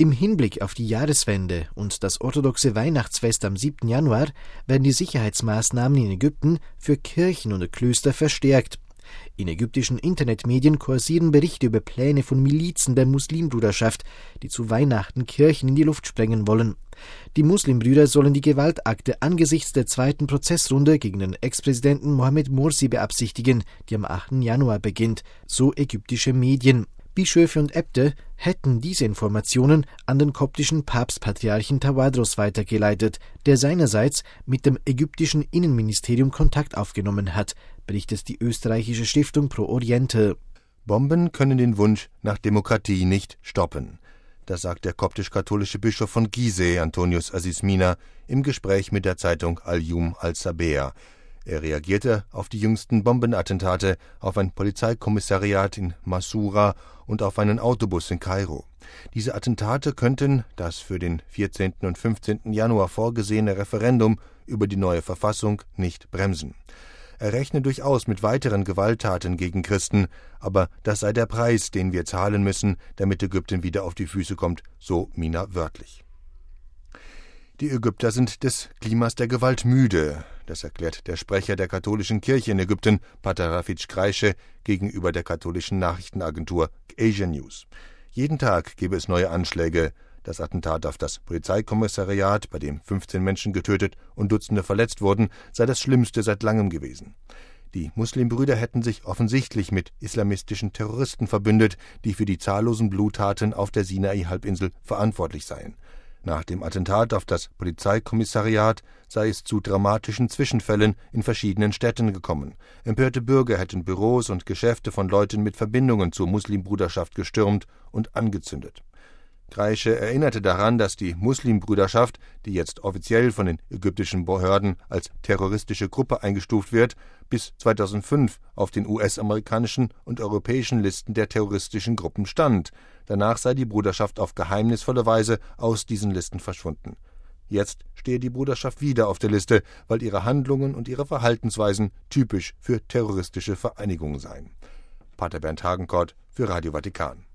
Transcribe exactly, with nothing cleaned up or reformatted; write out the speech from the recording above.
Im Hinblick auf die Jahreswende und das orthodoxe Weihnachtsfest am siebten Januar werden die Sicherheitsmaßnahmen in Ägypten für Kirchen und Klöster verstärkt. In ägyptischen Internetmedien kursieren Berichte über Pläne von Milizen der Muslimbruderschaft, die zu Weihnachten Kirchen in die Luft sprengen wollen. Die Muslimbrüder sollen die Gewaltakte angesichts der zweiten Prozessrunde gegen den Ex-Präsidenten Mohamed Morsi beabsichtigen, die am achten Januar beginnt, so ägyptische Medien. Bischöfe und Äbte hätten diese Informationen an den koptischen Papstpatriarchen Tawadros weitergeleitet, der seinerseits mit dem ägyptischen Innenministerium Kontakt aufgenommen hat, berichtet die österreichische Stiftung Pro Oriente. Bomben können den Wunsch nach Demokratie nicht stoppen. Das sagt der koptisch-katholische Bischof von Gizeh, Antonius Aziz Mina, im Gespräch mit der Zeitung Al-Yum al-Sabea. Er reagierte auf die jüngsten Bombenattentate auf ein Polizeikommissariat in Masura und auf einen Autobus in Kairo. Diese Attentate könnten das für den vierzehnten und fünfzehnten Januar vorgesehene Referendum über die neue Verfassung nicht bremsen. Er rechne durchaus mit weiteren Gewalttaten gegen Christen, aber das sei der Preis, den wir zahlen müssen, damit Ägypten wieder auf die Füße kommt, so Mina wörtlich. Die Ägypter sind des Klimas der Gewalt müde. Das erklärt der Sprecher der katholischen Kirche in Ägypten, Pater Rafik Kreische, gegenüber der katholischen Nachrichtenagentur Asia News. Jeden Tag gebe es neue Anschläge. Das Attentat auf das Polizeikommissariat, bei dem fünfzehn Menschen getötet und Dutzende verletzt wurden, sei das Schlimmste seit langem gewesen. Die Muslimbrüder hätten sich offensichtlich mit islamistischen Terroristen verbündet, die für die zahllosen Bluttaten auf der Sinai-Halbinsel verantwortlich seien. Nach dem Attentat auf das Polizeikommissariat sei es zu dramatischen Zwischenfällen in verschiedenen Städten gekommen. Empörte Bürger hätten Büros und Geschäfte von Leuten mit Verbindungen zur Muslimbruderschaft gestürmt und angezündet. Kreische erinnerte daran, dass die Muslimbruderschaft, die jetzt offiziell von den ägyptischen Behörden als terroristische Gruppe eingestuft wird, bis zweitausendfünf auf den U S-amerikanischen und europäischen Listen der terroristischen Gruppen stand. Danach sei die Bruderschaft auf geheimnisvolle Weise aus diesen Listen verschwunden. Jetzt stehe die Bruderschaft wieder auf der Liste, weil ihre Handlungen und ihre Verhaltensweisen typisch für terroristische Vereinigungen seien. Pater Bernd Hagenkort für Radio Vatikan.